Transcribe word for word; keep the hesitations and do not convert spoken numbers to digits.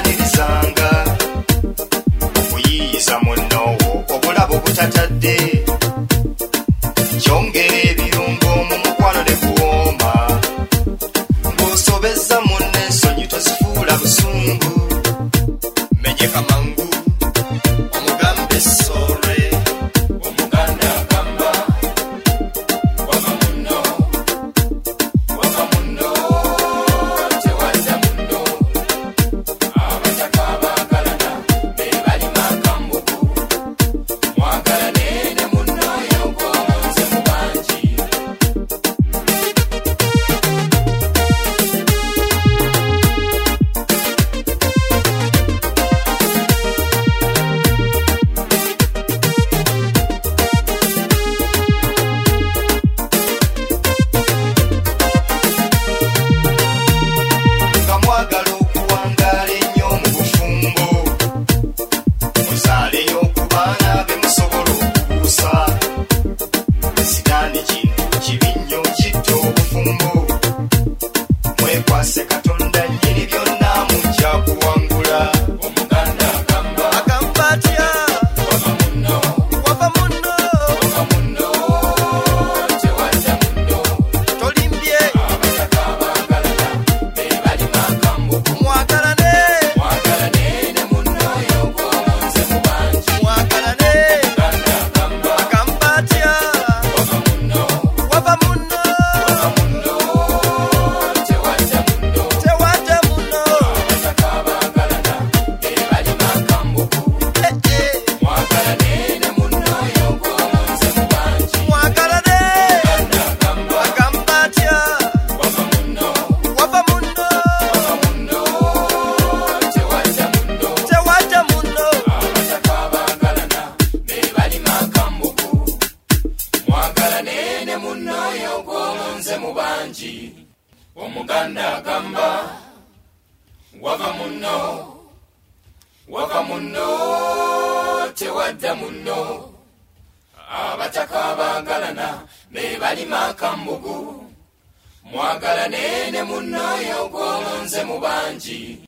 tokyaganirizanga okuyiyiza munnowo obulabo butatadde kyongera ebirungo mu mukwano ne kuwooma ng'osobezza munne ensonyi tozifuula busungu menyeka mangu omugambe sorre omuganda agamba wava munno wava munno tewadda munno abataka baagalana be balima akambugu mwagalane ne munno y'ogw'omunze mu bangi nga mwagala okuwangaala ennyo mu bufumbo muzaaleyo ku baana be musobola okubuusa sitaani kintu kibi nnyo kitta obufumbo mwekwase katonda nnyini byonna mujja kuwangula omuganda agamba agamba atya wava munno wava munno wava munno tewadda munno tolimbye abataka baagalana be balima akambugu mwagalane mwagalane ne munno y'ogw'omunze mu bangi mwagalane omuganda agamba agamba atya wava munno wava munno wava munno tewadda munno tewadda munno abataka baagalana be balima akambugu mwagalane ne munno y'ogw'omunze mu bangi mwagalane omuganda agamba agamba atya wava munno wava munno wava munno tewadda munno tewadda munno abataka baagalana be balima akambugu mwagalane ne munno y'ogw'omunze mu bangi omuganda agamba wava munno wava munno tewadda munno abataka baagalana be balima akambugu mwagalane ne munno y'ogw'omunze mu bangi